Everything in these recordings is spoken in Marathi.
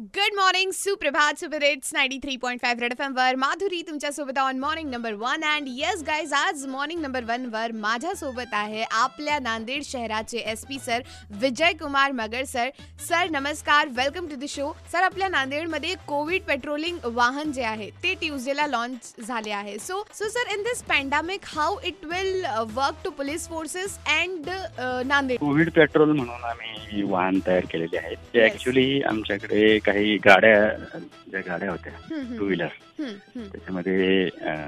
गुड मॉर्निंग, सुप्रभात, super hits 93.5 red F M वर माधुरी तुमच्यासोबत on morning number 1. And yes guys, आज मॉर्निंग नंबर 1 वर माझ्यासोबत आहे आपल्या नांदेड शहराचे SP sir Vijay Kumar Magar sir. Sir नमस्कार, welcome to the show. Sir, आपल्या नांदेडमध्ये कोविड पेट्रोलिंग वाहन जे आहे ते ट्यूजडेला लॉन्च झाले आहे. So sir, in this pandemic how it will work to police forces and Nanded. Covid patrol म्हणून आम्ही वाहन तयार केलेले आहेत. ते Yes. ऍक्च्युली आमच्याकडे काही गाड्या होत्या, टू व्हीलर. त्याच्यामध्ये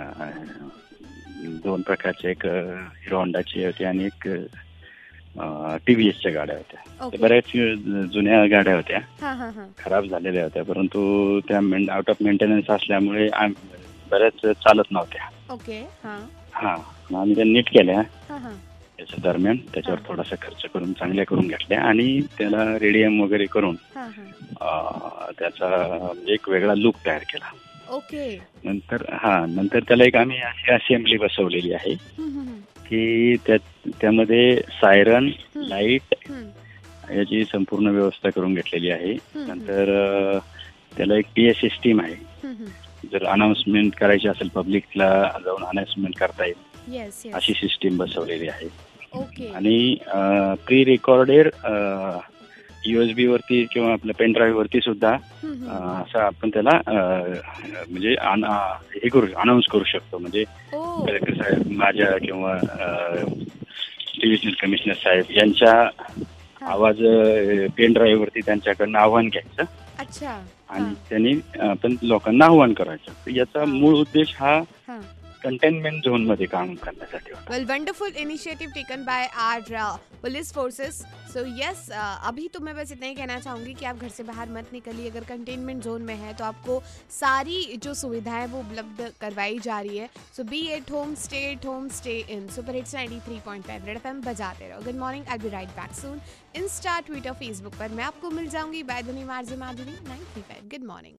दोन प्रकारचे, एक हिरो होंडाची होती आणि एक टीव्हीएसच्या गाड्या होत्या. Okay. बऱ्याच जुन्या गाड्या होत्या, हां हां हां. खराब झालेल्या होत्या, परंतु त्या आउट ऑफ मेंटेनन्स असल्यामुळे बऱ्याच चालत नव्हत्या. ओके. हां मग आम्ही त्या नीट केल्या हां हां. त्याच्या दरम्यान. त्याच्यावर थोडासा खर्च करून चांगल्या करून घेतल्या आणि त्याला रेडियम वगैरे करून हां हां. त्याचा म्हणजे एक वेगळा लुक तयार केला. ओके. नंतर त्याला एक आम्ही अशी असेंब्ली बसवलेली आहे हम्म. की त्यामध्ये सायरन, लाईट हम्म. याची संपूर्ण व्यवस्था करून घेतलेली आहे. हम्म. नंतर त्याला एक PA सिस्टीम आहे. हम्म. जर अनाउन्समेंट करायची असेल, पब्लिकला जाऊन अनाउन्समेंट करता येईल येस येस. अशी सिस्टीम बसवलेली आहे. ओके. आणि प्री रेकॉर्डेड USB वरती किंवा आपल्या पेन ड्राईव्ह वरती सुद्धा असं आपण त्याला म्हणजे हे करू, अनाऊन्स करू शकतो. म्हणजे ओ. कलेक्टर साहेब माझ्या किंवा डिव्हिजनल कमिशनर साहेब यांच्या आवाज पेन ड्राईव्ह वरती त्यांच्याकडनं आव्हान घ्यायचं अच्छा. आणि त्यांनी आपण लोकांना आव्हान करायचं. याचा मूळ उद्देश हा हाँ. कंटेनमेंट झोन मध्ये काम करण्यासाठी होता. Well, wonderful initiative taken by our police forces. So yes, अभी तो मैं बस इतना ही कहना चाहूँगी कि आप घर से बाहर मत निकलिए. अगर कंटेनमेंट जोन में है तो आपको सारी जो सुविधाएं वो उपलब्ध करवाई जा रही है. So be at home, stay in. Super hits 93.5 red FM बजाते रहो. Good morning, I will be right back soon. Insta, Twitter, Facebook पर मैं आपको मिल जाऊंगी. By the name RJ Madhuri 935. Good morning.